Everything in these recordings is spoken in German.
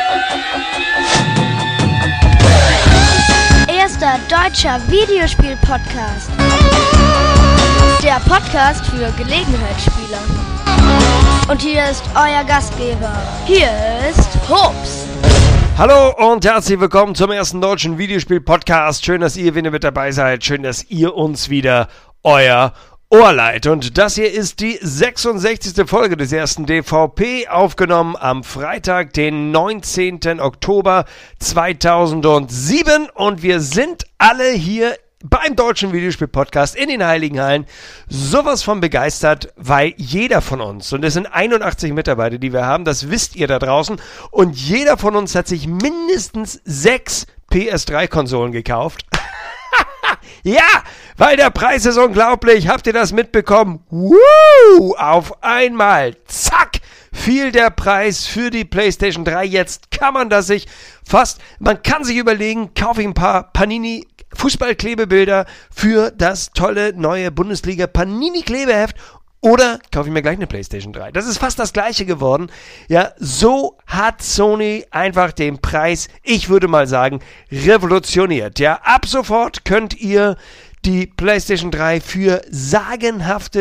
Erster deutscher Videospiel-Podcast. Der Podcast für Gelegenheitsspieler. Und hier ist euer Gastgeber. Hier ist Hobbs. Hallo und herzlich willkommen zum ersten deutschen Videospiel-Podcast. Schön, dass ihr wieder mit dabei seid. Schön, dass ihr uns wieder euer Ohr leiht. Und das hier ist die 66. Folge des ersten DVP, aufgenommen am Freitag, den 19. Oktober 2007. Und wir sind alle hier beim deutschen Videospiel-Podcast in den Heiligen Hallen sowas von begeistert, weil jeder von uns, und es sind 81 Mitarbeiter, die wir haben, das wisst ihr da draußen, und jeder von uns hat sich mindestens 6 PS3-Konsolen gekauft. Ja, weil der Preis ist unglaublich. Habt ihr das mitbekommen? Woo! Auf einmal, zack, fiel der Preis für die PlayStation 3. Jetzt kann man das sich man kann sich überlegen, kaufe ich ein paar Panini Fußballklebebilder für das tolle neue Bundesliga Panini Klebeheft oder kaufe ich mir gleich eine PlayStation 3. Das ist fast das gleiche geworden. Ja, so hat Sony einfach den Preis, ich würde mal sagen, revolutioniert. Ja, ab sofort könnt ihr die PlayStation 3 für sagenhafte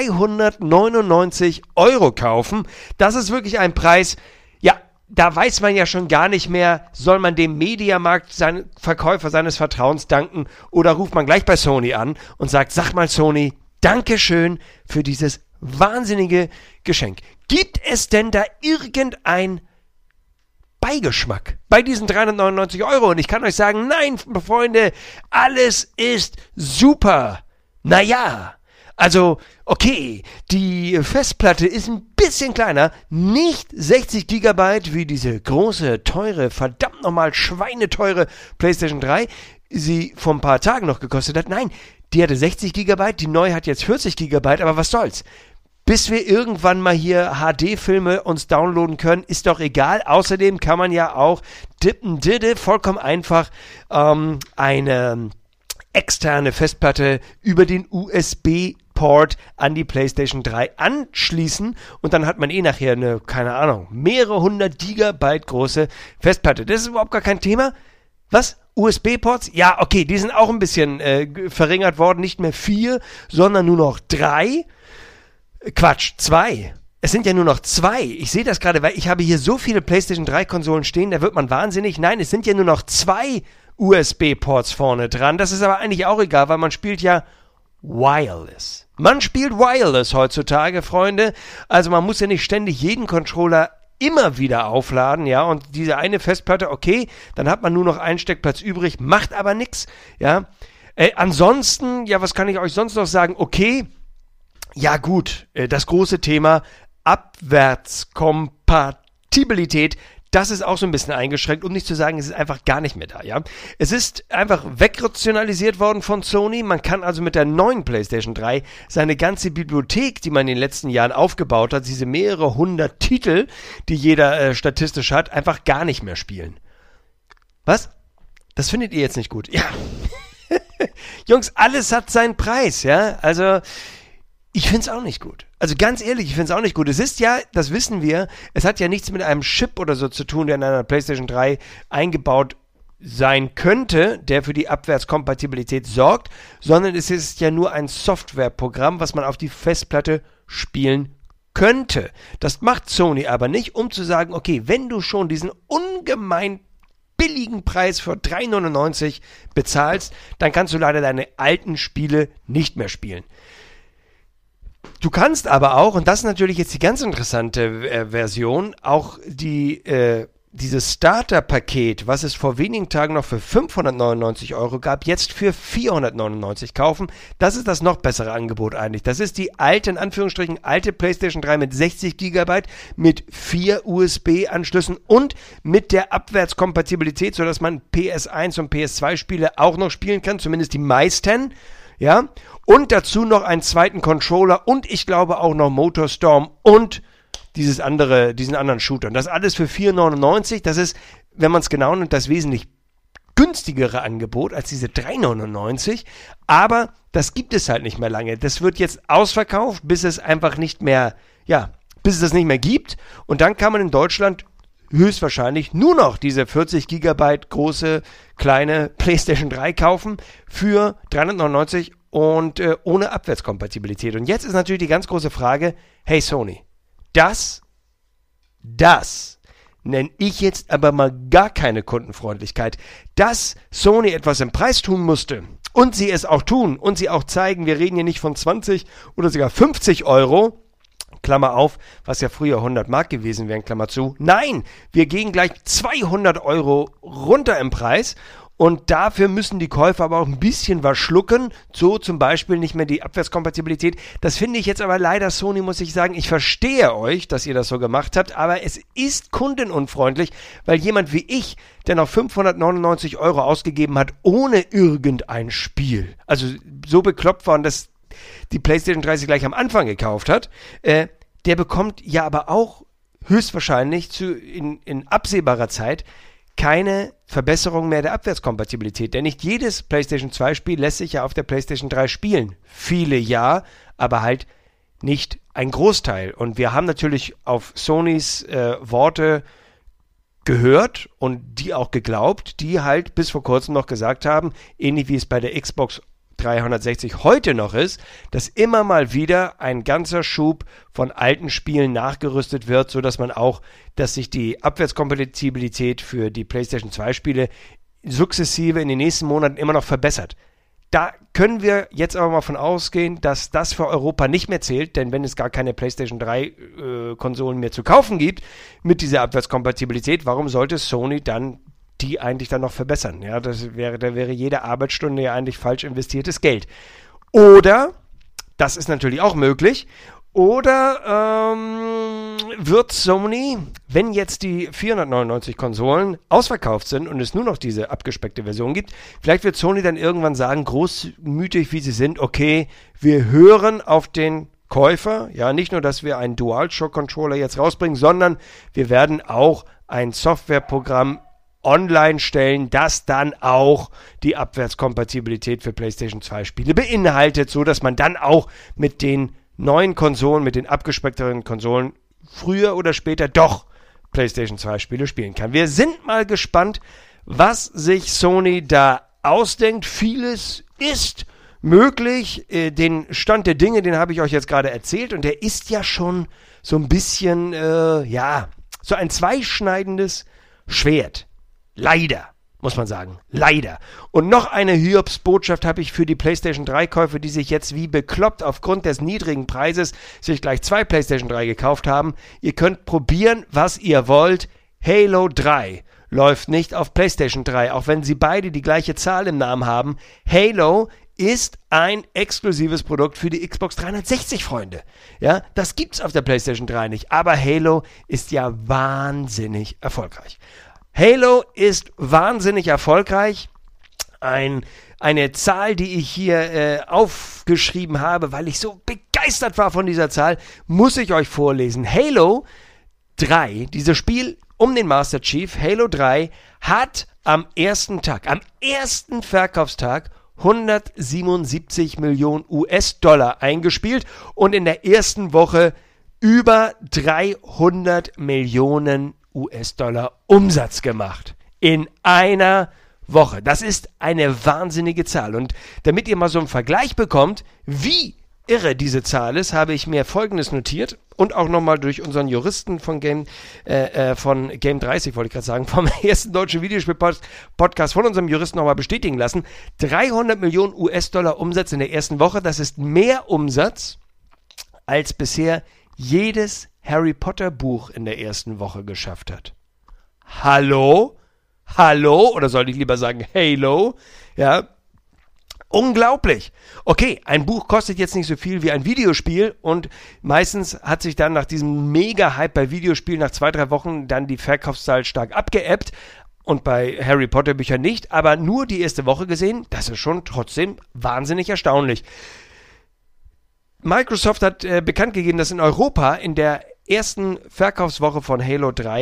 399 € kaufen. Das ist wirklich ein Preis, ja, da weiß man ja schon gar nicht mehr, soll man dem Mediamarkt, seinen Verkäufer seines Vertrauens danken, oder ruft man gleich bei Sony an und sagt, sag mal Sony, Dankeschön für dieses wahnsinnige Geschenk. Gibt es denn da irgendein Beigeschmack bei diesen 399 €? Und ich kann euch sagen, nein, Freunde, alles ist super. Naja, also, okay, die Festplatte ist ein bisschen kleiner, nicht 60 GB wie diese große, teure, verdammt nochmal schweineteure PlayStation 3, sie vor ein paar Tagen noch gekostet hat. Nein, die hatte 60 GB, die neue hat jetzt 40 GB, aber was soll's? Bis wir irgendwann mal hier HD-Filme uns downloaden können, ist doch egal. Außerdem kann man ja auch vollkommen einfach eine externe Festplatte über den USB-Port an die PlayStation 3 anschließen und dann hat man nachher eine, keine Ahnung, mehrere hundert Gigabyte große Festplatte. Das ist überhaupt gar kein Thema. Was? USB-Ports? Ja, okay, die sind auch ein bisschen verringert worden. Nicht mehr 4, sondern nur noch 3. Quatsch, 2. Es sind ja nur noch 2. Ich sehe das gerade, weil ich habe hier so viele PlayStation 3 Konsolen stehen, da wird man wahnsinnig. Nein, es sind ja nur noch 2 USB-Ports vorne dran. Das ist aber eigentlich auch egal, weil man spielt ja Wireless. Man spielt Wireless heutzutage, Freunde. Also man muss ja nicht ständig jeden Controller immer wieder aufladen, ja, und diese eine Festplatte, okay, dann hat man nur noch einen Steckplatz übrig, macht aber nichts, ja. Ansonsten, ja, was kann ich euch sonst noch sagen? Okay, ja gut, das große Thema Abwärtskompatibilität, das ist auch so ein bisschen eingeschränkt, um nicht zu sagen, es ist einfach gar nicht mehr da, ja. Es ist einfach wegrationalisiert worden von Sony. Man kann also mit der neuen PlayStation 3 seine ganze Bibliothek, die man in den letzten Jahren aufgebaut hat, diese mehrere hundert Titel, die jeder statistisch hat, einfach gar nicht mehr spielen. Was? Das findet ihr jetzt nicht gut? Ja. Jungs, alles hat seinen Preis, ja. Also ich finde es auch nicht gut. Also ganz ehrlich, ich finde es auch nicht gut. Es ist ja, das wissen wir, es hat ja nichts mit einem Chip oder so zu tun, der in einer PlayStation 3 eingebaut sein könnte, der für die Abwärtskompatibilität sorgt, sondern es ist ja nur ein Softwareprogramm, was man auf die Festplatte spielen könnte. Das macht Sony aber nicht, um zu sagen, okay, wenn du schon diesen ungemein billigen Preis für 3,99 bezahlst, dann kannst du leider deine alten Spiele nicht mehr spielen. Du kannst aber auch, und das ist natürlich jetzt die ganz interessante Version, auch dieses Starter-Paket, was es vor wenigen Tagen noch für 599 € gab, jetzt für 499 kaufen. Das ist das noch bessere Angebot eigentlich. Das ist die alte, in Anführungsstrichen, alte PlayStation 3 mit 60 GB, mit 4 USB-Anschlüssen und mit der Abwärtskompatibilität, sodass man PS1 und PS2-Spiele auch noch spielen kann, zumindest die meisten. Ja, und dazu noch einen zweiten Controller und ich glaube auch noch MotorStorm und diesen anderen Shooter. Und das alles für 4,99. Das ist, wenn man es genau nimmt, das wesentlich günstigere Angebot als diese 3,99. Aber das gibt es halt nicht mehr lange. Das wird jetzt ausverkauft, bis es einfach nicht mehr, ja, bis es das nicht mehr gibt. Und dann kann man in Deutschland höchstwahrscheinlich nur noch diese 40 Gigabyte große, kleine PlayStation 3 kaufen für 399 und ohne Abwärtskompatibilität. Und jetzt ist natürlich die ganz große Frage, hey Sony, das nenne ich jetzt aber mal gar keine Kundenfreundlichkeit. Dass Sony etwas im Preis tun musste und sie es auch tun und sie auch zeigen, wir reden hier nicht von 20 oder sogar 50 Euro, Klammer auf, was ja früher 100 Mark gewesen wären, Klammer zu. Nein, wir gehen gleich 200 Euro runter im Preis und dafür müssen die Käufer aber auch ein bisschen was schlucken, so zum Beispiel nicht mehr die Abwärtskompatibilität. Das finde ich jetzt aber leider, Sony, muss ich sagen, ich verstehe euch, dass ihr das so gemacht habt, aber es ist kundenunfreundlich, weil jemand wie ich, der noch 599 Euro ausgegeben hat, ohne irgendein Spiel, also so bekloppt waren, dass die PlayStation 3 gleich am Anfang gekauft hat, der bekommt ja aber auch höchstwahrscheinlich in absehbarer Zeit keine Verbesserung mehr der Abwärtskompatibilität. Denn nicht jedes PlayStation 2 Spiel lässt sich ja auf der PlayStation 3 spielen. Viele ja, aber halt nicht ein Großteil. Und wir haben natürlich auf Sonys Worte gehört und die auch geglaubt, die halt bis vor kurzem noch gesagt haben, ähnlich wie es bei der Xbox 360 heute noch ist, dass immer mal wieder ein ganzer Schub von alten Spielen nachgerüstet wird, sodass sich die Abwärtskompatibilität für die PlayStation 2 Spiele sukzessive in den nächsten Monaten immer noch verbessert. Da können wir jetzt aber mal von ausgehen, dass das für Europa nicht mehr zählt, denn wenn es gar keine PlayStation 3 Konsolen mehr zu kaufen gibt mit dieser Abwärtskompatibilität, warum sollte Sony dann die eigentlich dann noch verbessern? Ja, da wäre jede Arbeitsstunde ja eigentlich falsch investiertes Geld. Oder, das ist natürlich auch möglich, oder wird Sony, wenn jetzt die 499 Konsolen ausverkauft sind und es nur noch diese abgespeckte Version gibt, vielleicht wird Sony dann irgendwann sagen, großmütig wie sie sind, okay, wir hören auf den Käufer, ja, nicht nur, dass wir einen DualShock-Controller jetzt rausbringen, sondern wir werden auch ein Softwareprogramm online stellen, das dann auch die Abwärtskompatibilität für PlayStation 2 Spiele beinhaltet, so dass man dann auch mit den neuen Konsolen, mit den abgespeckteren Konsolen früher oder später doch PlayStation 2 Spiele spielen kann. Wir sind mal gespannt, was sich Sony da ausdenkt. Vieles ist möglich. Den Stand der Dinge, den habe ich euch jetzt gerade erzählt und der ist ja schon so ein bisschen, so ein zweischneidendes Schwert. Leider, muss man sagen. Leider. Und noch eine Hiobsbotschaft habe ich für die PlayStation 3-Käufer, die sich jetzt wie bekloppt aufgrund des niedrigen Preises sich gleich 2 PlayStation 3 gekauft haben. Ihr könnt probieren, was ihr wollt. Halo 3 läuft nicht auf PlayStation 3, auch wenn sie beide die gleiche Zahl im Namen haben. Halo ist ein exklusives Produkt für die Xbox 360, Freunde. Ja, das gibt's auf der PlayStation 3 nicht, aber Halo ist ja wahnsinnig erfolgreich. Halo ist wahnsinnig erfolgreich. Eine Zahl, die ich hier aufgeschrieben habe, weil ich so begeistert war von dieser Zahl, muss ich euch vorlesen. Halo 3, dieses Spiel um den Master Chief, Halo 3, hat am ersten Verkaufstag 177 Millionen US-Dollar eingespielt und in der ersten Woche über 300 Millionen US-Dollar Umsatz gemacht. In einer Woche. Das ist eine wahnsinnige Zahl. Und damit ihr mal so einen Vergleich bekommt, wie irre diese Zahl ist, habe ich mir Folgendes notiert und auch nochmal durch unseren Juristen von Game 30, wollte ich gerade sagen, vom ersten deutschen Videospiel-Podcast von unserem Juristen nochmal bestätigen lassen. 300 Millionen US-Dollar Umsatz in der ersten Woche, das ist mehr Umsatz als bisher jedes Harry Potter Buch in der ersten Woche geschafft hat. Hallo? Oder sollte ich lieber sagen Halo? Ja, unglaublich. Okay, ein Buch kostet jetzt nicht so viel wie ein Videospiel und meistens hat sich dann nach diesem Mega-Hype bei Videospielen nach 2-3 Wochen dann die Verkaufszahl stark abgeebbt und bei Harry Potter Büchern nicht, aber nur die erste Woche gesehen, das ist schon trotzdem wahnsinnig erstaunlich. Microsoft hat bekannt gegeben, dass in Europa in der ersten Verkaufswoche von Halo 3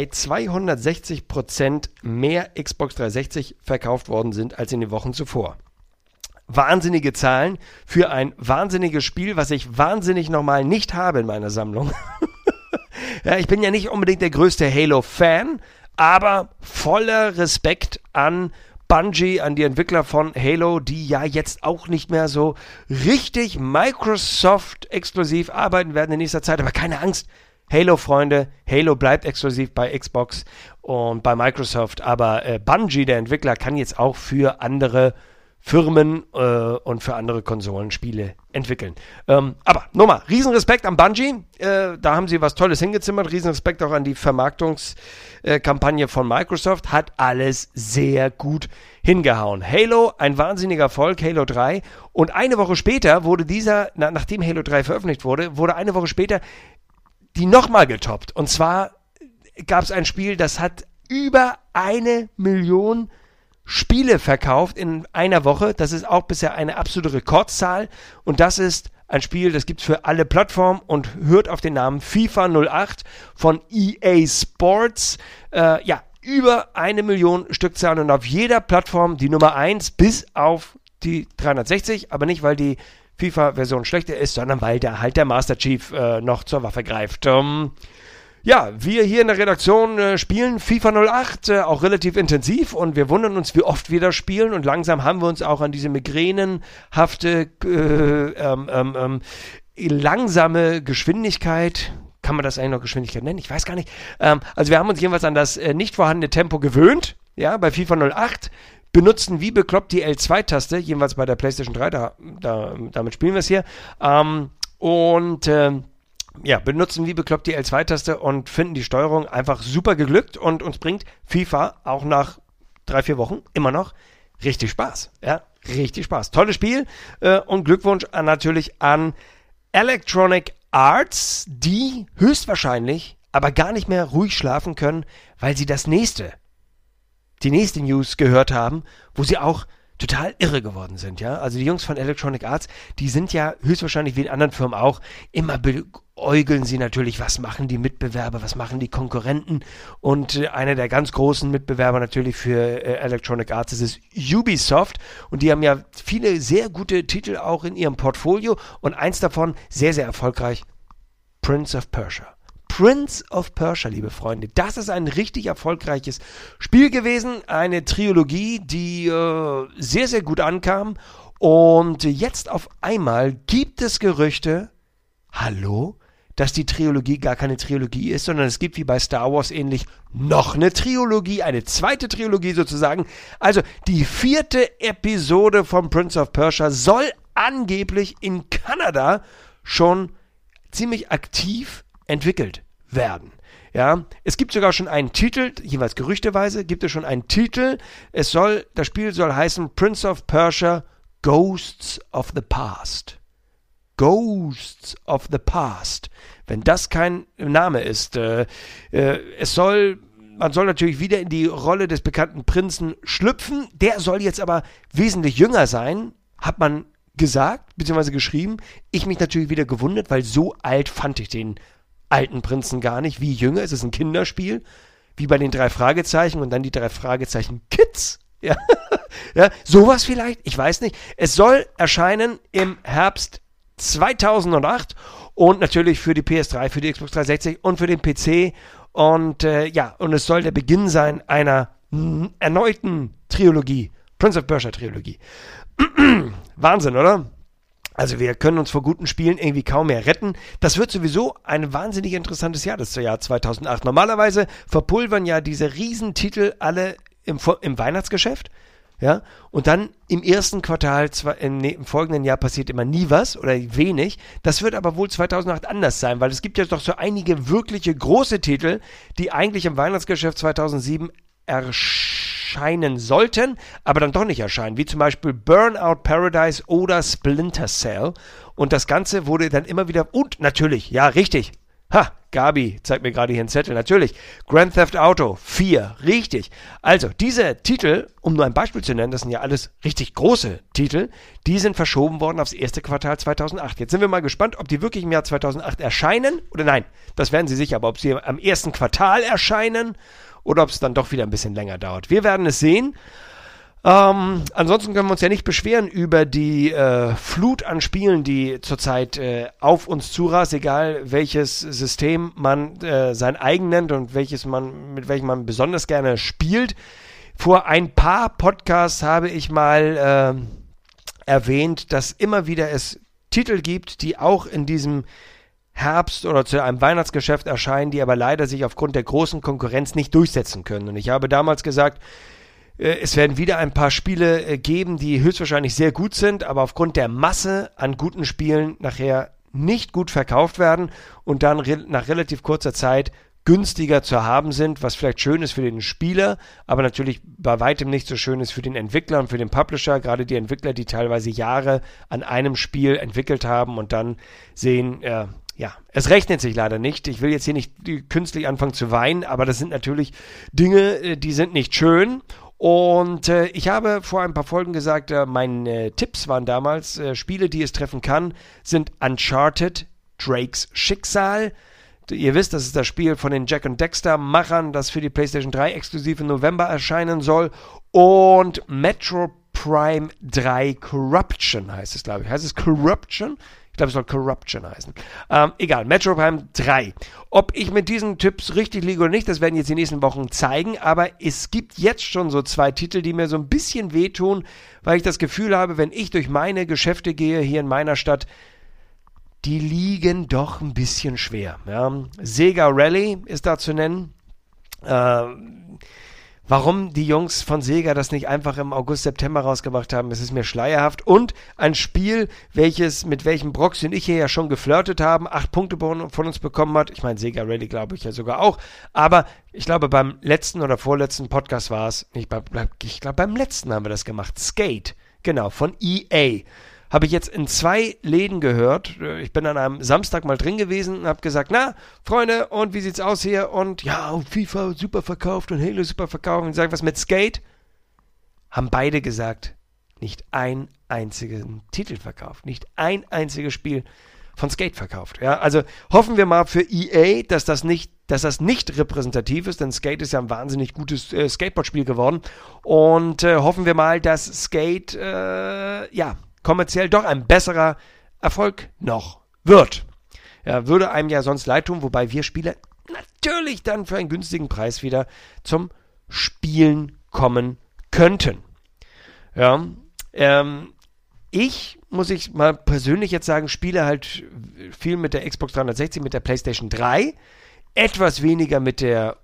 260% mehr Xbox 360 verkauft worden sind als in den Wochen zuvor. Wahnsinnige Zahlen für ein wahnsinniges Spiel, was ich wahnsinnig nochmal nicht habe in meiner Sammlung. Ja, ich bin ja nicht unbedingt der größte Halo-Fan, aber voller Respekt an Bungie, an die Entwickler von Halo, die ja jetzt auch nicht mehr so richtig Microsoft-exklusiv arbeiten werden in nächster Zeit. Aber keine Angst, Halo-Freunde, Halo bleibt exklusiv bei Xbox und bei Microsoft. Aber Bungie, der Entwickler, kann jetzt auch für andere Firmen und für andere Konsolen Spiele entwickeln. Aber nochmal, Riesenrespekt an Bungie. Da haben sie was Tolles hingezimmert. Riesenrespekt auch an die Vermarktungskampagne von Microsoft. Hat alles sehr gut hingehauen. Halo, ein wahnsinniger Erfolg, Halo 3. Und eine Woche später wurde nachdem Halo 3 veröffentlicht wurde eine Woche später die nochmal getoppt. Und zwar gab es ein Spiel, das hat über 1 Million Spiele verkauft in einer Woche. Das ist auch bisher eine absolute Rekordzahl. Und das ist ein Spiel, das gibt es für alle Plattformen und hört auf den Namen FIFA 08 von EA Sports. Über 1 Million Stückzahlen und auf jeder Plattform die Nummer 1 bis auf die 360. Aber nicht, weil die FIFA-Version schlechter ist, sondern weil da halt der Master Chief noch zur Waffe greift. Wir hier in der Redaktion spielen FIFA 08 auch relativ intensiv und wir wundern uns, wie oft wir das spielen und langsam haben wir uns auch an diese migränenhafte, langsame Geschwindigkeit, kann man das eigentlich noch Geschwindigkeit nennen? Ich weiß gar nicht. Also wir haben uns jedenfalls an das nicht vorhandene Tempo gewöhnt, ja, bei FIFA 08, benutzen wie bekloppt die L2-Taste, jedenfalls bei der PlayStation 3, damit spielen wir es hier, benutzen wie bekloppt die L2-Taste und finden die Steuerung einfach super geglückt und uns bringt FIFA auch nach 3-4 Wochen immer noch richtig Spaß. Ja, richtig Spaß. Tolles Spiel und Glückwunsch natürlich an Electronic Arts, die höchstwahrscheinlich aber gar nicht mehr ruhig schlafen können, weil sie die nächste News gehört haben, wo sie auch total irre geworden sind, ja. Also die Jungs von Electronic Arts, die sind ja höchstwahrscheinlich wie in anderen Firmen auch, immer beäugeln sie natürlich, was machen die Mitbewerber, was machen die Konkurrenten und einer der ganz großen Mitbewerber natürlich für Electronic Arts ist Ubisoft und die haben ja viele sehr gute Titel auch in ihrem Portfolio und eins davon sehr, sehr erfolgreich, Prince of Persia. Prince of Persia, liebe Freunde, das ist ein richtig erfolgreiches Spiel gewesen, eine Trilogie, die sehr, sehr gut ankam und jetzt auf einmal gibt es Gerüchte, dass die Trilogie gar keine Trilogie ist, sondern es gibt wie bei Star Wars ähnlich noch eine Trilogie, eine zweite Trilogie sozusagen. Also die 4. Episode von Prince of Persia soll angeblich in Kanada schon ziemlich aktiv entwickelt werden. Ja, es gibt sogar schon einen Titel, jeweils gerüchteweise gibt es schon einen Titel. Das Spiel soll heißen Prince of Persia Ghosts of the Past. Ghosts of the Past. Wenn das kein Name ist, man soll natürlich wieder in die Rolle des bekannten Prinzen schlüpfen. Der soll jetzt aber wesentlich jünger sein, hat man gesagt, beziehungsweise geschrieben. Ich mich natürlich wieder gewundert, weil so alt fand ich den alten Prinzen gar nicht. Wie jünger? Es ist ein Kinderspiel. Wie bei den 3 Fragezeichen und dann die 3 Fragezeichen Kids. Ja, ja, sowas vielleicht. Ich weiß nicht. Es soll erscheinen im Herbst 2008 und natürlich für die PS3, für die Xbox 360 und für den PC. Und und es soll der Beginn sein einer erneuten Trilogie. Prince of Persia Trilogie. Wahnsinn, oder? Also wir können uns vor guten Spielen irgendwie kaum mehr retten. Das wird sowieso ein wahnsinnig interessantes Jahr, das Jahr 2008. Normalerweise verpulvern ja diese Riesentitel alle im Weihnachtsgeschäft. Ja, und dann im ersten Quartal, im folgenden Jahr passiert immer nie was oder wenig. Das wird aber wohl 2008 anders sein, weil es gibt ja doch so einige wirkliche große Titel, die eigentlich im Weihnachtsgeschäft 2007 erscheinen sollten, aber dann doch nicht erscheinen, wie zum Beispiel Burnout Paradise oder Splinter Cell. Und das Ganze wurde dann immer wieder, und natürlich, ja richtig, Gabi zeigt mir gerade hier einen Zettel, natürlich, Grand Theft Auto 4, richtig. Also diese Titel, um nur ein Beispiel zu nennen, das sind ja alles richtig große Titel, die sind verschoben worden aufs erste Quartal 2008. Jetzt sind wir mal gespannt, ob die wirklich im Jahr 2008 erscheinen oder nein, das werden sie sicher, aber ob sie am ersten Quartal erscheinen oder ob es dann doch wieder ein bisschen länger dauert. Wir werden es sehen. Ansonsten können wir uns ja nicht beschweren über die Flut an Spielen, die zurzeit auf uns zurast, egal welches System man sein eigen nennt und mit welchem man besonders gerne spielt. Vor ein paar Podcasts habe ich mal erwähnt, dass immer wieder es Titel gibt, die auch in diesem Herbst oder zu einem Weihnachtsgeschäft erscheinen, die aber leider sich aufgrund der großen Konkurrenz nicht durchsetzen können. Und ich habe damals gesagt, es werden wieder ein paar Spiele geben, die höchstwahrscheinlich sehr gut sind, aber aufgrund der Masse an guten Spielen nachher nicht gut verkauft werden und dann nach relativ kurzer Zeit günstiger zu haben sind, was vielleicht schön ist für den Spieler, aber natürlich bei weitem nicht so schön ist für den Entwickler und für den Publisher, gerade die Entwickler, die teilweise Jahre an einem Spiel entwickelt haben und dann sehen, es rechnet sich leider nicht. Ich will jetzt hier nicht künstlich anfangen zu weinen, aber das sind natürlich Dinge, die sind nicht schön. Und ich habe vor ein paar Folgen gesagt, meine Tipps waren damals, Spiele, die es treffen kann, sind Uncharted, Drakes Schicksal. Ihr wisst, das ist das Spiel von den Jack and Dexter Machern, das für die PlayStation 3 exklusiv im November erscheinen soll. Und Metro Prime 3 Corruption heißt es, glaube ich. Heißt es Corruption? Ich glaube, es soll Corruption heißen. Egal, Metro Prime 3. Ob ich mit diesen Tipps richtig liege oder nicht, das werden jetzt die nächsten Wochen zeigen. Aber es gibt jetzt schon so 2 Titel, die mir so ein bisschen wehtun, weil ich das Gefühl habe, wenn ich durch meine Geschäfte gehe hier in meiner Stadt, die liegen doch ein bisschen schwer. Ja. Sega Rally ist da zu nennen. Warum die Jungs von Sega das nicht einfach im August, September rausgebracht haben, das ist mir schleierhaft. Und ein Spiel, mit welchem Broxy und ich hier ja schon geflirtet haben, 8 Punkte von uns bekommen hat. Ich meine, Sega Rally glaube ich ja sogar auch. Aber ich glaube, beim letzten oder vorletzten Podcast war es, ich glaube, beim letzten haben wir das gemacht. Skate, genau, von EA. Habe ich jetzt in 2 Läden gehört. Ich bin an einem Samstag mal drin gewesen und habe gesagt, na, Freunde, und wie sieht's aus hier? Und ja, FIFA super verkauft und Halo super verkauft. Und ich sage, was mit Skate? Haben beide gesagt, nicht ein einzigen Titel verkauft. Nicht ein einziges Spiel von Skate verkauft. Ja, also hoffen wir mal für EA, dass das nicht repräsentativ ist, denn Skate ist ja ein wahnsinnig gutes Skateboard-Spiel geworden. Und hoffen wir mal, dass Skate, kommerziell doch ein besserer Erfolg noch wird. Ja, würde einem ja sonst leid tun, wobei wir Spieler natürlich dann für einen günstigen Preis wieder zum Spielen kommen könnten. Ja, muss ich mal persönlich jetzt sagen, spiele halt viel mit der Xbox 360, mit der PlayStation 3, etwas weniger mit der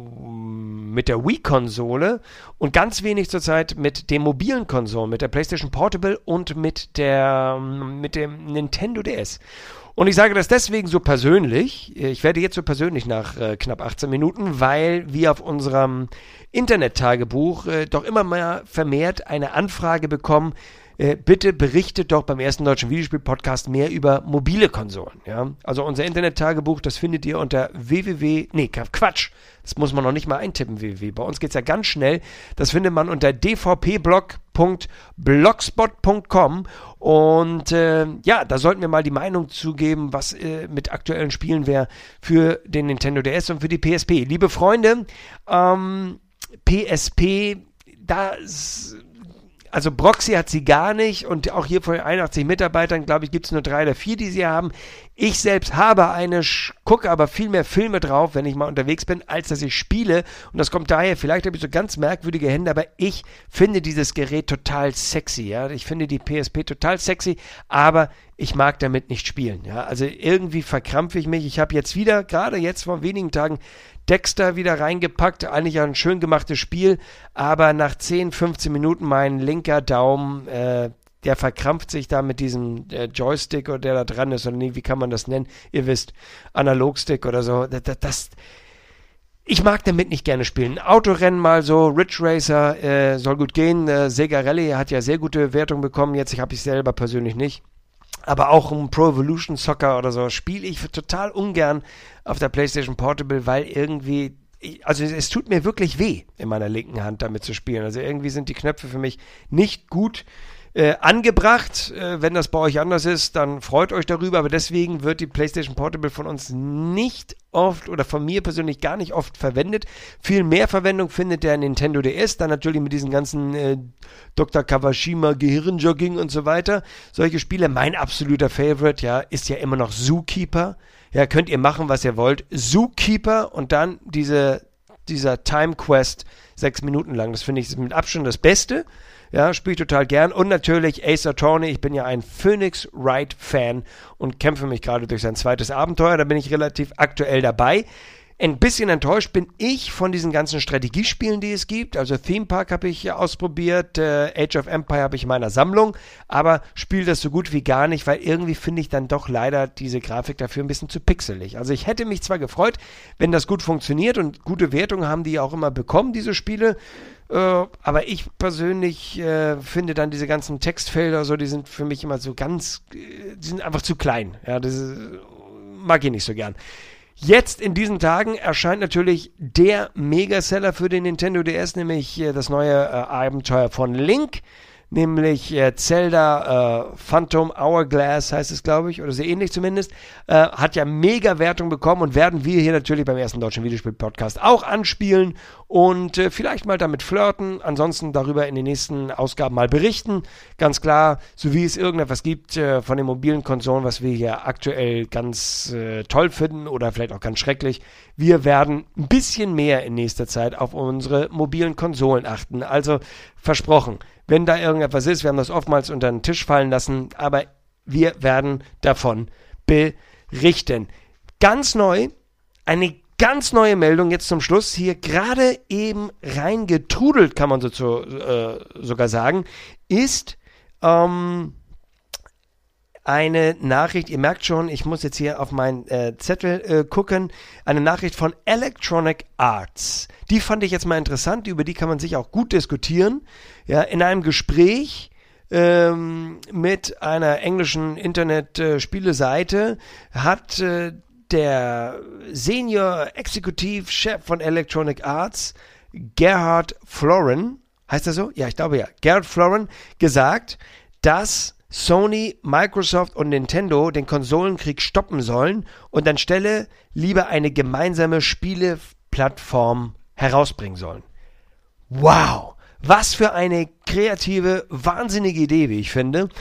Wii-Konsole und ganz wenig zurzeit mit den mobilen Konsolen, mit der PlayStation Portable und mit dem Nintendo DS. Und ich sage das deswegen so persönlich, ich werde jetzt so persönlich nach knapp 18 Minuten, weil wir auf unserem Internet-Tagebuch doch immer mal vermehrt eine Anfrage bekommen, bitte berichtet doch beim ersten deutschen Videospiel-Podcast mehr über mobile Konsolen. Ja? Also unser Internet-Tagebuch, das findet ihr unter das muss man noch nicht mal eintippen, www. Bei uns geht es ja ganz schnell. Das findet man unter dvpblog.blogspot.com und da sollten wir mal die Meinung zugeben, was mit aktuellen Spielen wäre für den Nintendo DS und für die PSP. Liebe Freunde, PSP, also Broxy hat sie gar nicht und auch hier von den 81 Mitarbeitern, glaube ich, gibt es nur 3 oder 4, die sie haben. Ich selbst habe eine, gucke aber viel mehr Filme drauf, wenn ich mal unterwegs bin, als dass ich spiele. Und das kommt daher, vielleicht habe ich so ganz merkwürdige Hände, aber ich finde dieses Gerät total sexy. Ja? Ich finde die PSP total sexy, aber ich mag damit nicht spielen. Ja? Also irgendwie verkrampfe ich mich. Ich habe jetzt wieder, gerade jetzt vor wenigen Tagen, Dexter wieder reingepackt, eigentlich ein schön gemachtes Spiel, aber nach 10, 15 Minuten mein linker Daumen, der verkrampft sich da mit diesem Joystick oder der da dran ist, oder nee, wie kann man das nennen? Ihr wisst, Analogstick oder so, ich mag damit nicht gerne spielen. Ein Autorennen mal so, Ridge Racer soll gut gehen, Sega Rally hat ja sehr gute Wertung bekommen, jetzt habe ich selber persönlich nicht. Aber auch ein Pro Evolution Soccer oder so spiele ich total ungern auf der PlayStation Portable, weil irgendwie, also es tut mir wirklich weh, in meiner linken Hand damit zu spielen. Also irgendwie sind die Knöpfe für mich nicht gut angebracht. Wenn das bei euch anders ist, dann freut euch darüber, aber deswegen wird die PlayStation Portable von uns nicht oft oder von mir persönlich gar nicht oft verwendet. Viel mehr Verwendung findet der Nintendo DS, dann natürlich mit diesen ganzen Dr. Kawashima Gehirnjogging und so weiter. Solche Spiele, mein absoluter Favorite, ja, ist ja immer noch Zookeeper. Ja, könnt ihr machen, was ihr wollt. Zookeeper und dann dieser Time Quest 6 Minuten lang. Das finde ich mit Abstand das Beste. Ja, spiele ich total gern. Und natürlich Ace Attorney. Ich bin ja ein Phoenix Wright Fan und kämpfe mich gerade durch sein zweites Abenteuer. Da bin ich relativ aktuell dabei. Ein bisschen enttäuscht bin ich von diesen ganzen Strategiespielen, die es gibt. Also Theme Park habe ich ausprobiert, Age of Empire habe ich in meiner Sammlung, aber spiele das so gut wie gar nicht, weil irgendwie finde ich dann doch leider diese Grafik dafür ein bisschen zu pixelig. Also ich hätte mich zwar gefreut, wenn das gut funktioniert und gute Wertungen haben die auch immer bekommen, diese Spiele, aber ich persönlich finde dann diese ganzen Textfelder so, die sind für mich immer so die sind einfach zu klein. Ja, mag ich nicht so gern. Jetzt in diesen Tagen erscheint natürlich der Megaseller für den Nintendo DS, nämlich das neue Abenteuer von Link, nämlich Zelda Phantom Hourglass heißt es, glaube ich, oder so ähnlich zumindest, hat ja mega Wertung bekommen und werden wir hier natürlich beim ersten deutschen Videospiel-Podcast auch anspielen und vielleicht mal damit flirten, ansonsten darüber in den nächsten Ausgaben mal berichten. Ganz klar, so wie es irgendetwas gibt von den mobilen Konsolen, was wir hier aktuell ganz toll finden oder vielleicht auch ganz schrecklich, wir werden ein bisschen mehr in nächster Zeit auf unsere mobilen Konsolen achten. Also versprochen, wenn da irgendetwas ist, wir haben das oftmals unter den Tisch fallen lassen, aber wir werden davon berichten. Ganz neu, eine ganz neue Meldung jetzt zum Schluss, hier gerade eben reingetrudelt, kann man sogar sagen, ist eine Nachricht, ihr merkt schon, ich muss jetzt hier auf meinen Zettel gucken, eine Nachricht von Electronic Arts. Die fand ich jetzt mal interessant, über die kann man sich auch gut diskutieren. Ja, in einem Gespräch mit einer englischen Internet-Spieleseite hat der Senior Executive Chef von Electronic Arts, Gerhard Floren, heißt er so? Ja, ich glaube ja. Gerhard Floren gesagt, dass Sony, Microsoft und Nintendo den Konsolenkrieg stoppen sollen und anstelle lieber eine gemeinsame Spieleplattform herausbringen sollen. Wow! Was für eine kreative, wahnsinnige Idee, wie ich finde.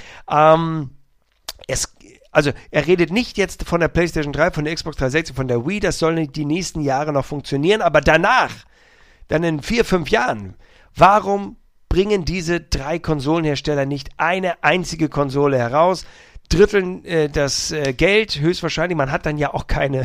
Also er redet nicht jetzt von der PlayStation 3, von der Xbox 360, von der Wii, das soll die nächsten Jahre noch funktionieren, aber danach, dann in 4-5 Jahren, warum bringen diese 3 Konsolenhersteller nicht eine einzige Konsole heraus, dritteln das Geld, höchstwahrscheinlich, man hat dann ja auch keinen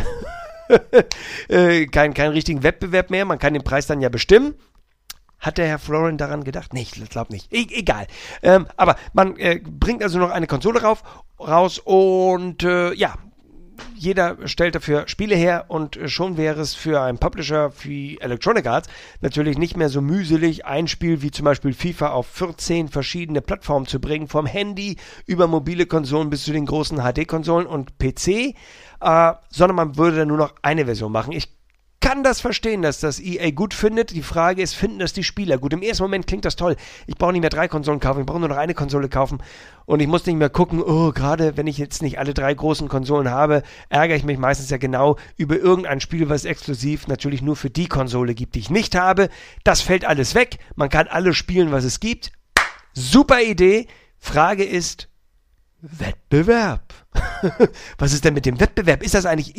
richtigen Wettbewerb mehr, man kann den Preis dann ja bestimmen. Hat der Herr Floren daran gedacht? Nee, ich glaube nicht. Egal. Aber man bringt also noch eine Konsole raus und ja, jeder stellt dafür Spiele her und schon wäre es für einen Publisher wie Electronic Arts natürlich nicht mehr so mühselig, ein Spiel wie zum Beispiel FIFA auf 14 verschiedene Plattformen zu bringen, vom Handy über mobile Konsolen bis zu den großen HD-Konsolen und PC, sondern man würde dann nur noch eine Version machen. Ich kann das verstehen, dass das EA gut findet. Die Frage ist, finden das die Spieler gut? Im ersten Moment klingt das toll. Ich brauche nicht mehr 3 Konsolen kaufen, ich brauche nur noch eine Konsole kaufen und ich muss nicht mehr gucken, gerade wenn ich jetzt nicht alle 3 großen Konsolen habe, ärgere ich mich meistens ja genau über irgendein Spiel, was exklusiv natürlich nur für die Konsole gibt, die ich nicht habe. Das fällt alles weg. Man kann alles spielen, was es gibt. Super Idee. Frage ist, Wettbewerb. Was ist denn mit dem Wettbewerb? Ist das eigentlich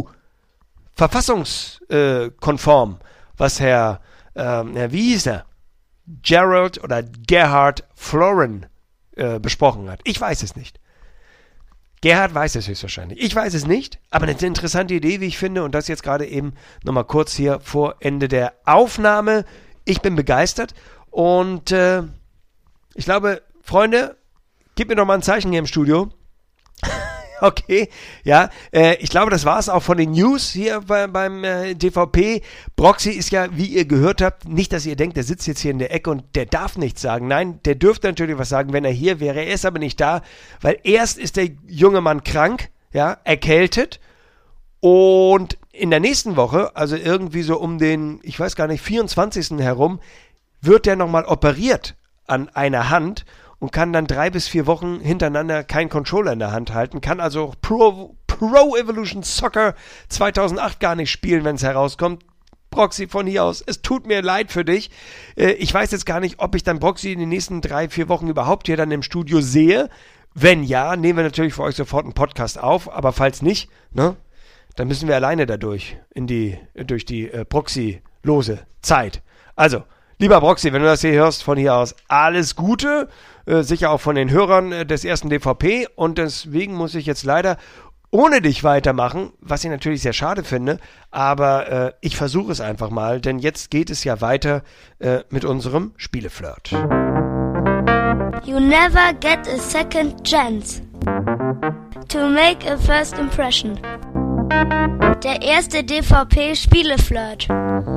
EU-verfassungskonform, was Herr, wie hieß er? Gerhard Floren besprochen hat. Ich weiß es nicht. Gerhard weiß es höchstwahrscheinlich. Ich weiß es nicht, aber eine interessante Idee, wie ich finde, und das jetzt gerade eben nochmal kurz hier vor Ende der Aufnahme. Ich bin begeistert und ich glaube, Freunde, gebt mir doch mal ein Zeichen hier im Studio. Okay, ja, ich glaube, das war es auch von den News hier beim DVP. Broxy ist ja, wie ihr gehört habt, nicht, dass ihr denkt, der sitzt jetzt hier in der Ecke und der darf nichts sagen. Nein, der dürfte natürlich was sagen, wenn er hier wäre. Er ist aber nicht da, weil erst ist der junge Mann krank, ja, erkältet und in der nächsten Woche, also irgendwie so um den, ich weiß gar nicht, 24. herum, wird der nochmal operiert an einer Hand. und kann dann 3 bis 4 Wochen hintereinander keinen Controller in der Hand halten, kann also Pro Evolution Soccer 2008 gar nicht spielen, wenn es herauskommt. Broxy, von hier aus, es tut mir leid für dich. Ich weiß jetzt gar nicht, ob ich dann Broxy in den nächsten 3, 4 Wochen überhaupt hier dann im Studio sehe. Wenn ja, nehmen wir natürlich für euch sofort einen Podcast auf, aber falls nicht, ne, dann müssen wir alleine dadurch durch die Broxy-lose Zeit. Also, lieber Broxy, wenn du das hier hörst, von hier aus alles Gute, sicher auch von den Hörern des ersten DVP, und deswegen muss ich jetzt leider ohne dich weitermachen, was ich natürlich sehr schade finde, aber ich versuche es einfach mal, denn jetzt geht es ja weiter mit unserem Spieleflirt. You never get a second chance to make a first impression. Der erste DVP Spieleflirt.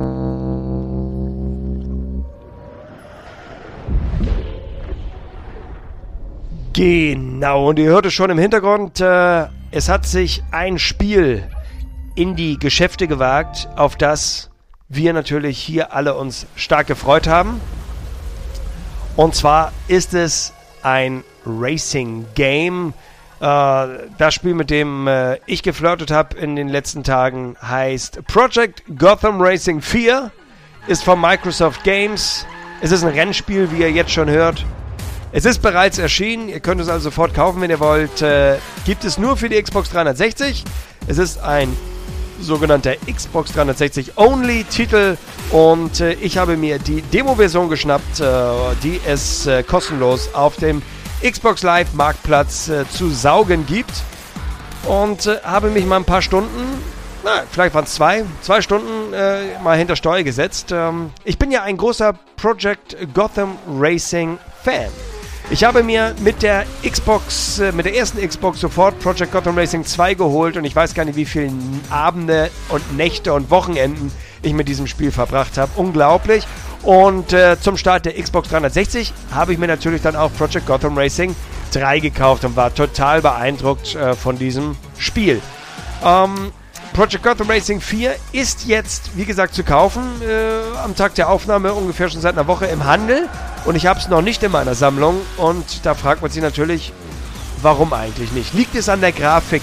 Genau, und ihr hört es schon im Hintergrund, es hat sich ein Spiel in die Geschäfte gewagt, auf das wir natürlich hier alle uns stark gefreut haben. Und zwar ist es ein Racing-Game. Das Spiel, mit dem ich geflirtet habe in den letzten Tagen, heißt Project Gotham Racing 4, ist von Microsoft Games. Es ist ein Rennspiel, wie ihr jetzt schon hört. Es ist bereits erschienen, ihr könnt es also sofort kaufen, wenn ihr wollt. Gibt es nur für die Xbox 360. Es ist ein sogenannter Xbox 360 Only Titel und ich habe mir die Demo-Version geschnappt, die es kostenlos auf dem Xbox Live Marktplatz zu saugen gibt, und habe mich mal ein paar Stunden, vielleicht waren es zwei Stunden mal hinter Steuer gesetzt. Ich bin ja ein großer Project Gotham Racing Fan. Ich habe mir mit der ersten Xbox sofort Project Gotham Racing 2 geholt, und ich weiß gar nicht, wie viele Abende und Nächte und Wochenenden ich mit diesem Spiel verbracht habe. Unglaublich. Und zum Start der Xbox 360 habe ich mir natürlich dann auch Project Gotham Racing 3 gekauft und war total beeindruckt von diesem Spiel. Project Gotham Racing 4 ist jetzt, wie gesagt, zu kaufen. Am Tag der Aufnahme ungefähr schon seit einer Woche im Handel. Und ich habe es noch nicht in meiner Sammlung. Und da fragt man sich natürlich, warum eigentlich nicht? Liegt es an der Grafik?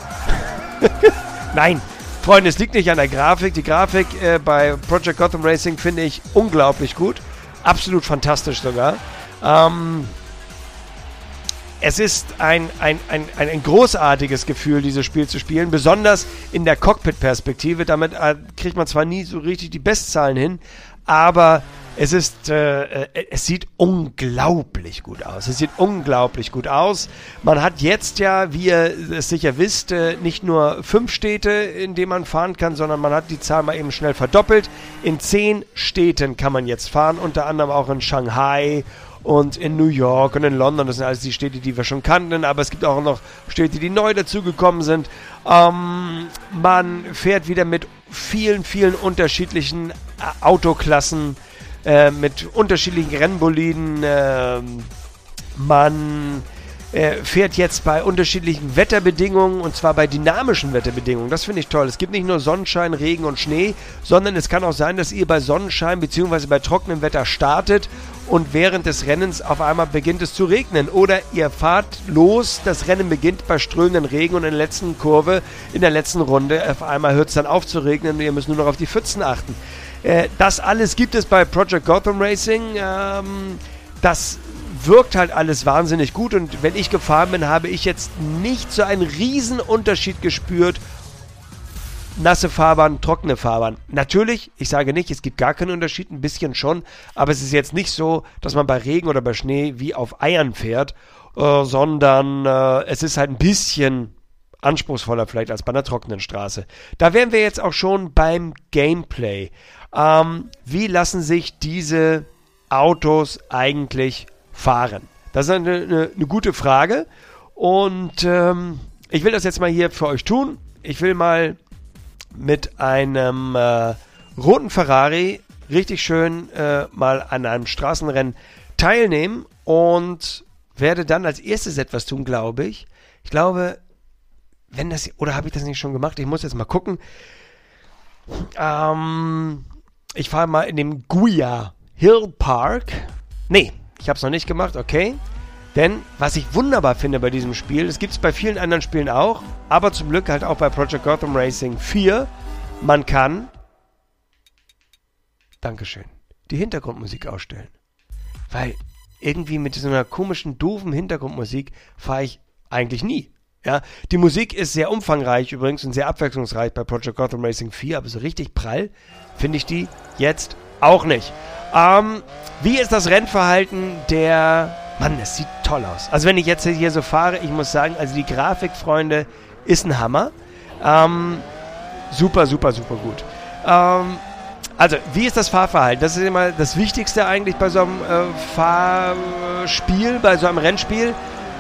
Nein, Freunde, es liegt nicht an der Grafik. Die Grafik bei Project Gotham Racing finde ich unglaublich gut. Absolut fantastisch sogar. Es ist ein großartiges Gefühl, dieses Spiel zu spielen, besonders in der Cockpit-Perspektive. Damit kriegt man zwar nie so richtig die Bestzahlen hin, aber es sieht unglaublich gut aus. Es sieht unglaublich gut aus. Man hat jetzt ja, wie ihr es sicher wisst, nicht nur 5 Städte, in denen man fahren kann, sondern man hat die Zahl mal eben schnell verdoppelt. In 10 Städten kann man jetzt fahren, unter anderem auch in Shanghai und in New York und in London. Das sind alles die Städte, die wir schon kannten, aber es gibt auch noch Städte, die neu dazugekommen sind. Man fährt wieder mit vielen, vielen unterschiedlichen Autoklassen, mit unterschiedlichen Rennboliden. Man fährt jetzt bei unterschiedlichen Wetterbedingungen, und zwar bei dynamischen Wetterbedingungen. Das finde ich toll. Es gibt nicht nur Sonnenschein, Regen und Schnee, sondern es kann auch sein, dass ihr bei Sonnenschein bzw. bei trockenem Wetter startet und während des Rennens auf einmal beginnt es zu regnen. Oder ihr fahrt los, das Rennen beginnt bei strömenden Regen und in der letzten Kurve, in der letzten Runde, auf einmal hört es dann auf zu regnen und ihr müsst nur noch auf die Pfützen achten. Das alles gibt es bei Project Gotham Racing. Das wirkt halt alles wahnsinnig gut, und wenn ich gefahren bin, habe ich jetzt nicht so einen riesen Unterschied gespürt. Nasse Fahrbahn, trockene Fahrbahn. Natürlich, ich sage nicht, es gibt gar keinen Unterschied, ein bisschen schon, aber es ist jetzt nicht so, dass man bei Regen oder bei Schnee wie auf Eiern fährt, sondern es ist halt ein bisschen anspruchsvoller vielleicht als bei einer trockenen Straße. Da wären wir jetzt auch schon beim Gameplay. Wie lassen sich diese Autos eigentlich fahren? Das ist eine gute Frage, und ich will das jetzt mal hier für euch tun. Ich will mal mit einem roten Ferrari richtig schön mal an einem Straßenrennen teilnehmen und werde dann als erstes etwas tun, glaube ich. Ich glaube, wenn das, oder habe ich das nicht schon gemacht? Ich muss jetzt mal gucken. Ich fahre mal in dem Guia Hill Park. Nee, ich habe es noch nicht gemacht, okay. Denn was ich wunderbar finde bei diesem Spiel, das gibt es bei vielen anderen Spielen auch, aber zum Glück halt auch bei Project Gotham Racing 4, man kann, Dankeschön, die Hintergrundmusik ausstellen. Weil irgendwie mit so einer komischen, doofen Hintergrundmusik fahre ich eigentlich nie. Ja, die Musik ist sehr umfangreich übrigens und sehr abwechslungsreich bei Project Gotham Racing 4, aber so richtig prall finde ich die jetzt auch nicht. Wie ist das Rennverhalten der... Mann, das sieht toll aus. Also wenn ich jetzt hier so fahre, ich muss sagen, also die Grafik, Freunde, ist ein Hammer. Super, super, super gut. Also, wie ist das Fahrverhalten? Das ist immer das Wichtigste eigentlich bei so einem Fahrspiel, bei so einem Rennspiel.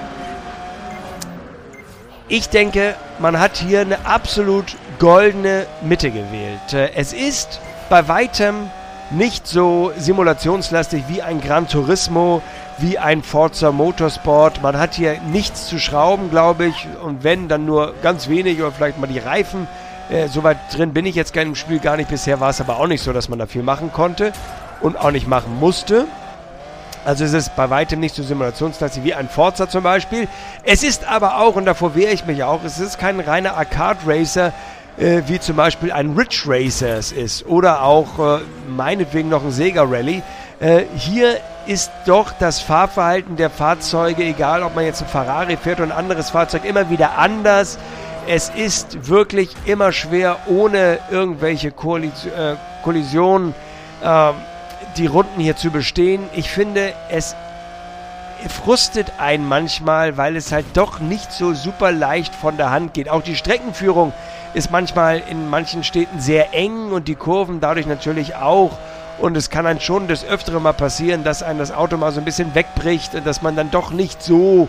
Ich denke, man hat hier eine absolut goldene Mitte gewählt. Es ist bei weitem nicht so simulationslastig wie ein Gran Turismo, wie ein Forza Motorsport. Man hat hier nichts zu schrauben, glaube ich. Und wenn, dann nur ganz wenig oder vielleicht mal die Reifen. Soweit drin bin ich jetzt im Spiel gar nicht. Bisher war es aber auch nicht so, dass man da viel machen konnte und auch nicht machen musste. Also es ist bei weitem nicht so simulationslastig wie ein Forza zum Beispiel. Es ist aber auch, und davor wehre ich mich auch, es ist kein reiner Arcade-Racer, wie zum Beispiel ein Ridge Racer es ist. Oder auch meinetwegen noch ein Sega Rally. Hier ist doch das Fahrverhalten der Fahrzeuge, egal ob man jetzt ein Ferrari fährt oder ein anderes Fahrzeug, immer wieder anders. Es ist wirklich immer schwer, ohne irgendwelche Kollisionen die Runden hier zu bestehen. Ich finde, es frustet einen manchmal, weil es halt doch nicht so super leicht von der Hand geht. Auch die Streckenführung ist manchmal in manchen Städten sehr eng und die Kurven dadurch natürlich auch. Und es kann dann schon des Öfteren mal passieren, dass einem das Auto mal so ein bisschen wegbricht und dass man dann doch nicht so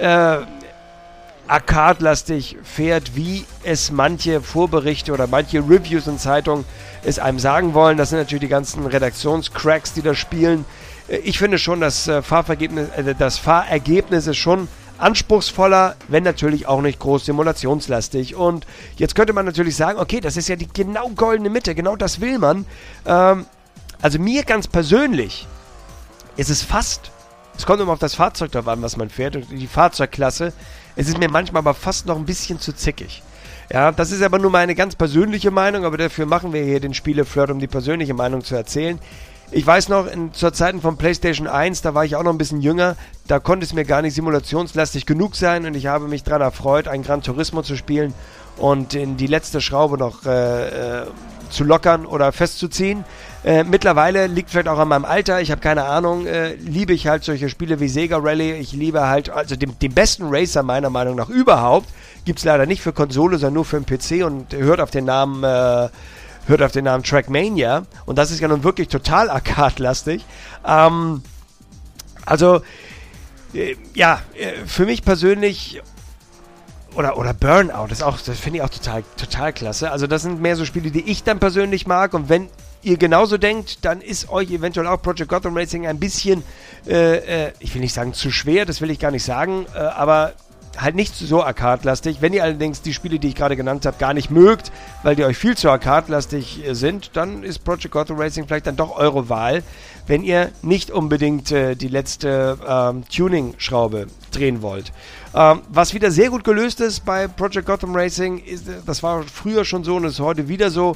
arcade-lastig fährt, wie es manche Vorberichte oder manche Reviews in Zeitungen es einem sagen wollen. Das sind natürlich die ganzen Redaktionscracks, die da spielen. Ich finde schon, das Fahrergebnis ist schon anspruchsvoller, wenn natürlich auch nicht groß simulationslastig. Und jetzt könnte man natürlich sagen, okay, das ist ja die genau goldene Mitte, genau das will man. Also mir ganz persönlich ist es fast, es kommt immer auf das Fahrzeug drauf an, was man fährt und die Fahrzeugklasse. Es ist mir manchmal aber fast noch ein bisschen zu zickig. Ja, das ist aber nur meine ganz persönliche Meinung, aber dafür machen wir hier den Spieleflirt, um die persönliche Meinung zu erzählen. Ich weiß noch, zur Zeiten von PlayStation 1, da war ich auch noch ein bisschen jünger, da konnte es mir gar nicht simulationslastig genug sein und ich habe mich daran erfreut, ein Gran Turismo zu spielen und in die letzte Schraube noch zu lockern oder festzuziehen. Mittlerweile liegt vielleicht auch an meinem Alter, ich habe keine Ahnung, liebe ich halt solche Spiele wie Sega Rally, ich liebe halt, also den besten Racer meiner Meinung nach überhaupt, gibt es leider nicht für Konsole, sondern nur für den PC und hört auf den Namen Trackmania und das ist ja nun wirklich total arcade-lastig. Für mich persönlich oder Burnout, das finde ich auch total klasse. Also das sind mehr so Spiele, die ich dann persönlich mag und wenn ihr genauso denkt, dann ist euch eventuell auch Project Gotham Racing ein bisschen, ich will nicht sagen zu schwer, das will ich gar nicht sagen, aber halt nicht so arcade-lastig. Wenn ihr allerdings die Spiele, die ich gerade genannt habe, gar nicht mögt, weil die euch viel zu arcade-lastig sind, dann ist Project Gotham Racing vielleicht dann doch eure Wahl, wenn ihr nicht unbedingt die letzte Tuning-Schraube drehen wollt. Was wieder sehr gut gelöst ist bei Project Gotham Racing, das war früher schon so und ist heute wieder so,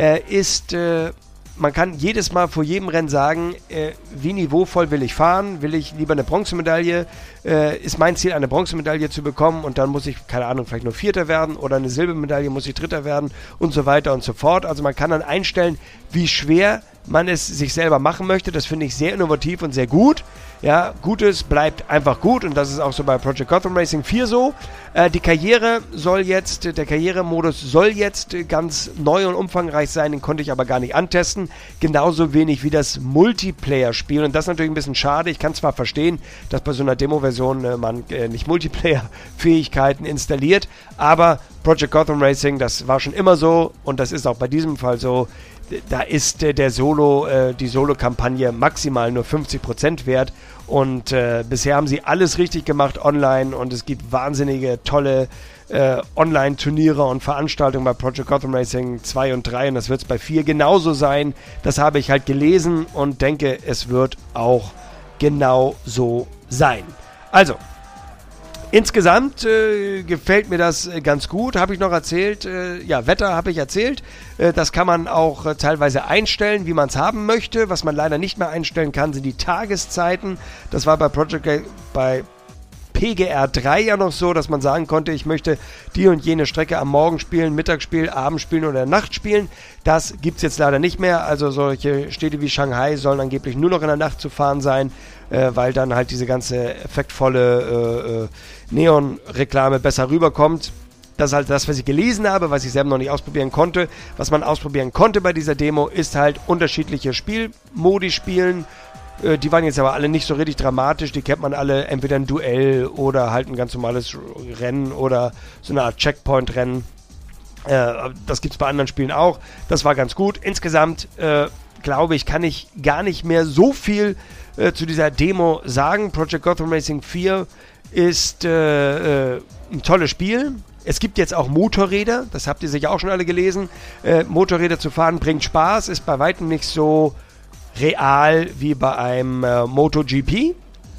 man kann jedes Mal vor jedem Rennen sagen, wie niveauvoll will ich fahren, will ich lieber eine Bronzemedaille, ist mein Ziel, eine Bronzemedaille zu bekommen und dann muss ich, keine Ahnung, vielleicht nur Vierter werden oder eine Silbermedaille muss ich Dritter werden und so weiter und so fort. Also man kann dann einstellen, wie schwer man es sich selber machen möchte. Das finde ich sehr innovativ und sehr gut. Ja, Gutes bleibt einfach gut und das ist auch so bei Project Gotham Racing 4 so. Der Karrieremodus soll jetzt ganz neu und umfangreich sein, den konnte ich aber gar nicht antesten. Genauso wenig wie das Multiplayer-Spiel und das ist natürlich ein bisschen schade. Ich kann zwar verstehen, dass bei so einer Demo-Version man nicht Multiplayer-Fähigkeiten installiert, aber Project Gotham Racing, das war schon immer so und das ist auch bei diesem Fall so. Da ist die Solo-Kampagne maximal nur 50% wert und bisher haben sie alles richtig gemacht online und es gibt wahnsinnige, tolle Online-Turniere und Veranstaltungen bei Project Gotham Racing 2 und 3 und das wird es bei 4 genauso sein. Das habe ich halt gelesen und denke, es wird auch genau so sein. Also, insgesamt gefällt mir das ganz gut, habe ich noch erzählt. Wetter habe ich erzählt. Das kann man auch teilweise einstellen, wie man es haben möchte. Was man leider nicht mehr einstellen kann, sind die Tageszeiten. Das war bei PGR 3 ja noch so, dass man sagen konnte, ich möchte die und jene Strecke am Morgen spielen, Mittag spielen, Abend spielen oder Nacht spielen. Das gibt es jetzt leider nicht mehr. Also solche Städte wie Shanghai sollen angeblich nur noch in der Nacht zu fahren sein, weil dann halt diese ganze effektvolle Neon-Reklame besser rüberkommt. Das ist halt das, was ich gelesen habe, was ich selber noch nicht ausprobieren konnte. Was man ausprobieren konnte bei dieser Demo, ist halt unterschiedliche Spielmodi spielen. Die waren jetzt aber alle nicht so richtig dramatisch. Die kennt man alle, entweder ein Duell oder halt ein ganz normales Rennen oder so eine Art Checkpoint-Rennen. Das gibt es bei anderen Spielen auch. Das war ganz gut. Insgesamt, glaube ich, kann ich gar nicht mehr so viel zu dieser Demo sagen. Project Gotham Racing 4 ist ein tolles Spiel. Es gibt jetzt auch Motorräder, das habt ihr sicher auch schon alle gelesen. Motorräder zu fahren bringt Spaß, ist bei weitem nicht so real wie bei einem MotoGP.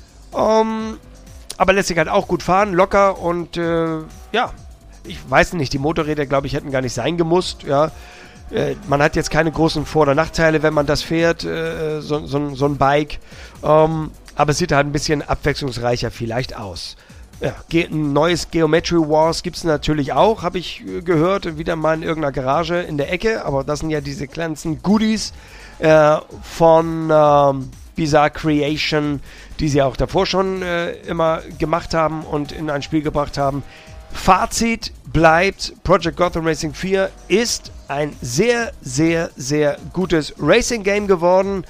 Aber lässt sich halt auch gut fahren, locker und ich weiß nicht, die Motorräder, glaube ich, hätten gar nicht sein gemusst, ja. Man hat jetzt keine großen Vor- oder Nachteile, wenn man das fährt, so ein Bike. Aber es sieht halt ein bisschen abwechslungsreicher vielleicht aus. Ja, ein neues Geometry Wars gibt es natürlich auch, habe ich gehört, wieder mal in irgendeiner Garage in der Ecke. Aber das sind ja diese ganzen Goodies von Bizarre Creation, die sie auch davor schon immer gemacht haben und in ein Spiel gebracht haben. Fazit bleibt, Project Gotham Racing 4 ist ein sehr, sehr, sehr gutes Racing-Game geworden.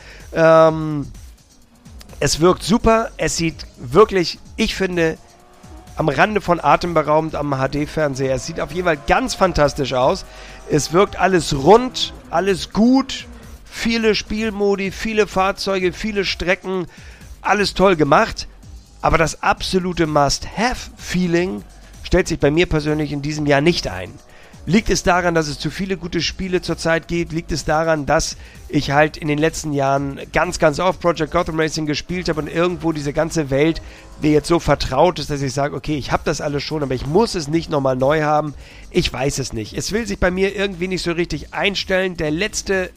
Es wirkt super, es sieht wirklich, ich finde, am Rande von atemberaubend am HD-Fernseher. Es sieht auf jeden Fall ganz fantastisch aus. Es wirkt alles rund, alles gut. Viele Spielmodi, viele Fahrzeuge, viele Strecken. Alles toll gemacht. Aber das absolute Must-Have-Feeling stellt sich bei mir persönlich in diesem Jahr nicht ein. Liegt es daran, dass es zu viele gute Spiele zurzeit gibt? Liegt es daran, dass ich halt in den letzten Jahren ganz, ganz oft Project Gotham Racing gespielt habe und irgendwo diese ganze Welt mir jetzt so vertraut ist, dass ich sage, okay, ich habe das alles schon, aber ich muss es nicht nochmal neu haben? Ich weiß es nicht. Es will sich bei mir irgendwie nicht so richtig einstellen. Der letzte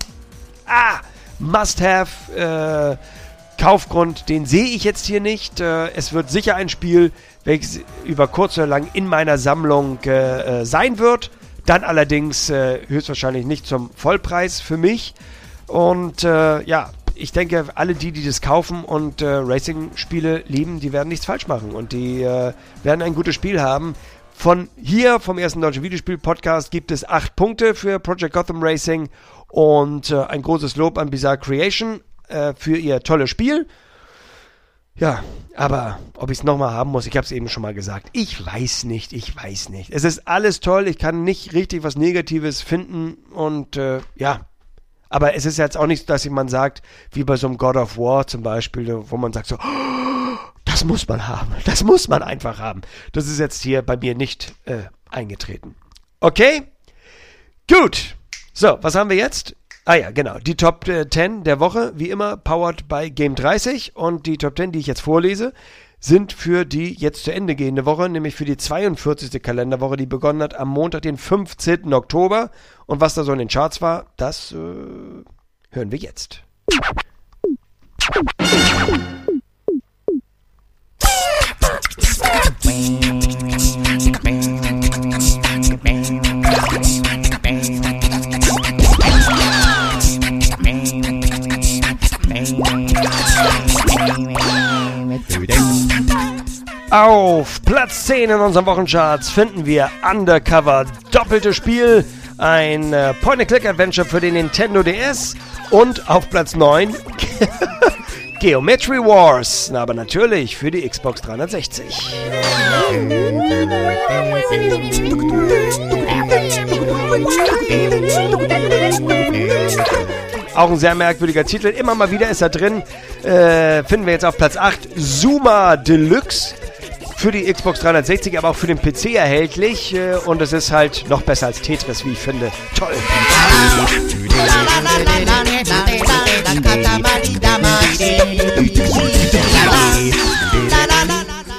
Must-Have Kaufgrund, den sehe ich jetzt hier nicht. Es wird sicher ein Spiel, welches über kurz oder lang in meiner Sammlung sein wird. Dann allerdings höchstwahrscheinlich nicht zum Vollpreis für mich. Und ich denke, alle die das kaufen und Racing-Spiele lieben, die werden nichts falsch machen. Und die werden ein gutes Spiel haben. Von hier, vom ersten Deutschen Videospiel-Podcast, gibt es 8 Punkte für Project Gotham Racing. Und ein großes Lob an Bizarre Creation für ihr tolles Spiel. Ja, aber ob ich es nochmal haben muss, ich habe es eben schon mal gesagt. Ich weiß nicht. Es ist alles toll, ich kann nicht richtig was Negatives finden und aber es ist jetzt auch nicht, dass man sagt, wie bei so einem God of War zum Beispiel, wo man sagt so, oh, das muss man haben, das muss man einfach haben. Das ist jetzt hier bei mir nicht eingetreten. Okay, gut. So, was haben wir jetzt? Ja, genau. Die Top 10 der Woche, wie immer, powered by Game 30. Und die Top 10, die ich jetzt vorlese, sind für die jetzt zu Ende gehende Woche, nämlich für die 42. Kalenderwoche, die begonnen hat am Montag, den 15. Oktober. Und was da so in den Charts war, das hören wir jetzt. Auf Platz 10 in unseren Wochencharts finden wir Undercover, doppeltes Spiel, ein Point-and-Click-Adventure für den Nintendo DS und auf Platz 9 Geometry Wars, aber natürlich für die Xbox 360. Auch ein sehr merkwürdiger Titel, immer mal wieder ist er drin. Finden wir jetzt auf Platz 8 Zuma Deluxe. Für die Xbox 360, aber auch für den PC erhältlich. Und es ist halt noch besser als Tetris, wie ich finde. Toll.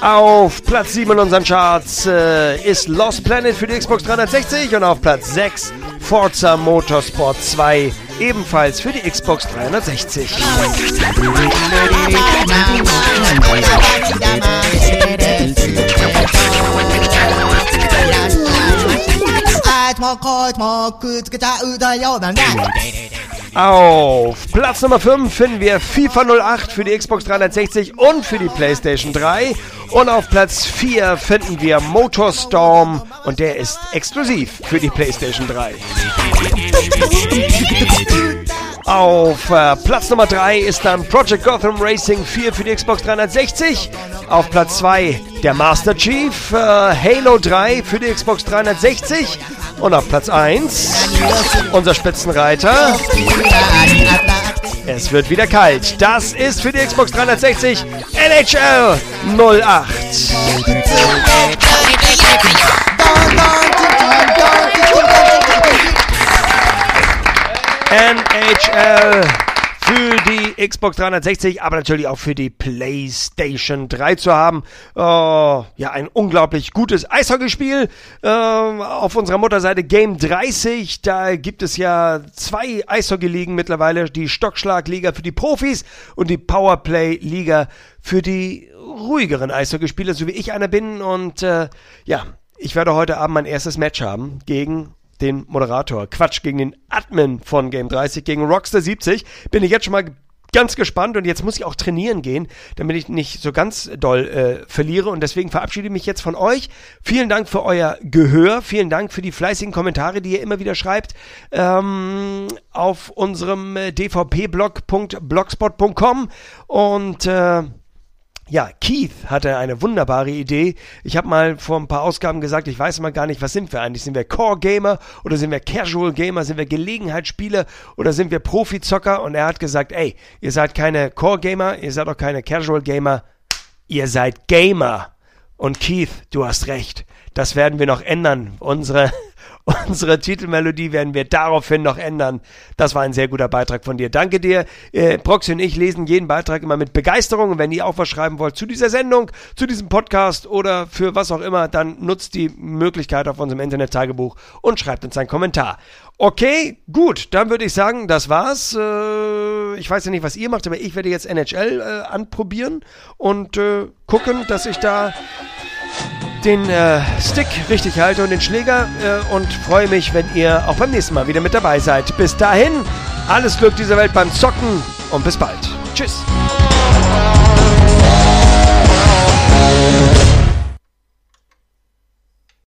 Auf Platz 7 in unseren Charts ist Lost Planet für die Xbox 360 und auf Platz 6 Forza Motorsport 2, ebenfalls für die Xbox 360. Auf Platz Nummer 5 finden wir FIFA 08 für die Xbox 360 und für die PlayStation 3. Und auf Platz 4 finden wir MotorStorm und der ist exklusiv für die PlayStation 3. Auf Platz Nummer 3 ist dann Project Gotham Racing 4 für die Xbox 360. Auf Platz 2 der Master Chief, Halo 3 für die Xbox 360. Und auf Platz 1 unser Spitzenreiter. Es wird wieder kalt. Das ist für die Xbox 360 NHL 08. NHL für die Xbox 360, aber natürlich auch für die PlayStation 3 zu haben. Ja, ein unglaublich gutes Eishockeyspiel. Auf unserer Mutterseite Game 30, da gibt es ja 2 Eishockey-Ligen mittlerweile. Die Stockschlag-Liga für die Profis und die Powerplay-Liga für die ruhigeren Eishockeyspieler, so wie ich einer bin. Und ja, ich werde heute Abend mein erstes Match haben gegen den Moderator, gegen den Admin von Game 30, gegen Rockstar 70. Bin ich jetzt schon mal ganz gespannt und jetzt muss ich auch trainieren gehen, damit ich nicht so ganz doll verliere und deswegen verabschiede ich mich jetzt von euch. Vielen Dank für euer Gehör, vielen Dank für die fleißigen Kommentare, die ihr immer wieder schreibt auf unserem dvpblog.blogspot.com und ja, Keith hatte eine wunderbare Idee. Ich habe mal vor ein paar Ausgaben gesagt, ich weiß mal gar nicht, was sind wir eigentlich? Sind wir Core-Gamer oder sind wir Casual-Gamer? Sind wir Gelegenheitsspieler oder sind wir Profizocker? Und er hat gesagt, ey, ihr seid keine Core-Gamer, ihr seid auch keine Casual-Gamer, ihr seid Gamer. Und Keith, du hast recht, das werden wir noch ändern. Unsere Titelmelodie werden wir daraufhin noch ändern. Das war ein sehr guter Beitrag von dir. Danke dir. Proxy und ich lesen jeden Beitrag immer mit Begeisterung. Und wenn ihr auch was schreiben wollt zu dieser Sendung, zu diesem Podcast oder für was auch immer, dann nutzt die Möglichkeit auf unserem Internet-Tagebuch und schreibt uns einen Kommentar. Okay, gut. Dann würde ich sagen, das war's. Ich weiß ja nicht, was ihr macht, aber ich werde jetzt NHL anprobieren und gucken, dass ich da den Stick richtig halte und den Schläger und freue mich, wenn ihr auch beim nächsten Mal wieder mit dabei seid. Bis dahin, alles Glück dieser Welt beim Zocken und bis bald. Tschüss.